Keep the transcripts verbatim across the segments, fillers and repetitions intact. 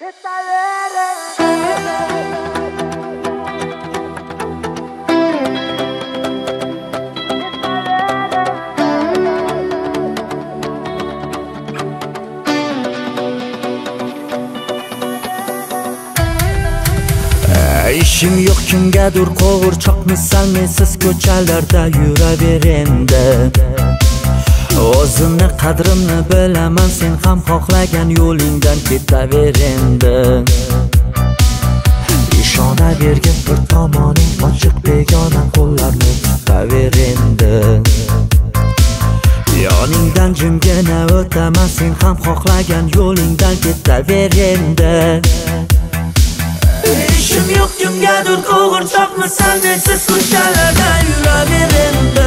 İşim yo'q kimgadir qo'g'irchoqmisan mensiz ko'chalarda yuraver endi. O'zimni qadrimni bilaman, sen ham xohlagan yo'lingdan ketaver endi. Ishonavergin bir tomoning ochiq, begona qo'llarni tutaver endi. Yoningdan jimgina o'taman, sen ham xohlagan yo'lingdan ketaver endi. İşim yo'q kimgadir qo'g'irchoqmisan mensiz ko'chalarda yuraver endi.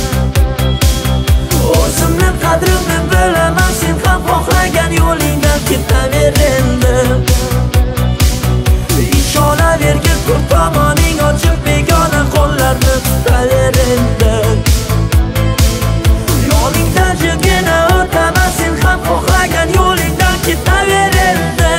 O'zimni qadrimni bilaman, sen ham xohlagan yo'lingdan ketaver endi. Ishonavergin bir tomoning ochiq, begona qo'llarni tutaver endi. Yoningdan jimgina o'taman, sen ham xohlagan yo'lingdan ketaver endi.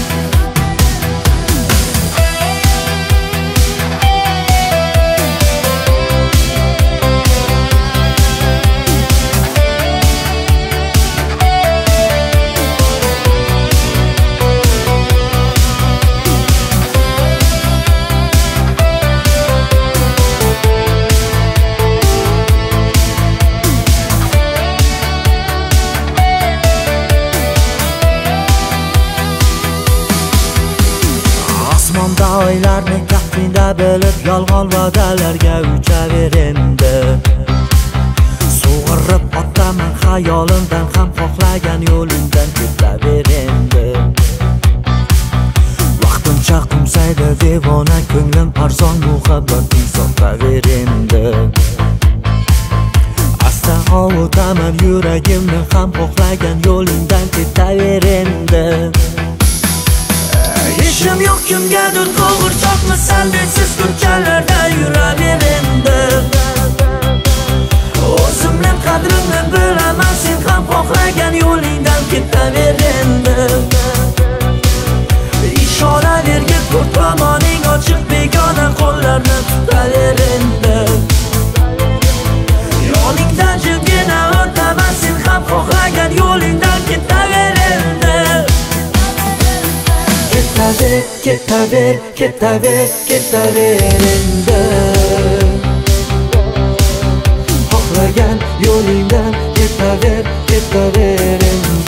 Osmonda oylarni kaftida bilib yolg'on va'dalarga uchaver endi. Sug'urib otaman xayolimdan, ham xohlagan yo'lingdan ketaver endi. Vaqtincha qumsaydi devona ko'nglim, arzon muhabbating sotaver endi. Asta ovutaman yuragimni, ham xohlagan yo'lingdan ketaver endi. İşim yo'q kimgadir qo'g'irchoqmisan mensiz ko'chalarda yuraver endi. O'zimni qadrimni bilaman, sen ham xohlagan yo'lingdan ketaver endi. Ishonavergin bir tomoning ochiq, begona qo'llarni tutaver endi. Yoningdan jimgina o'taman, sen ham xohlagan yo'lingdan ketaver endi. Ketaver, ketaver, ketaver, ketaver endi. Xohlagan yo'lingdan ketaver, ketaver endi.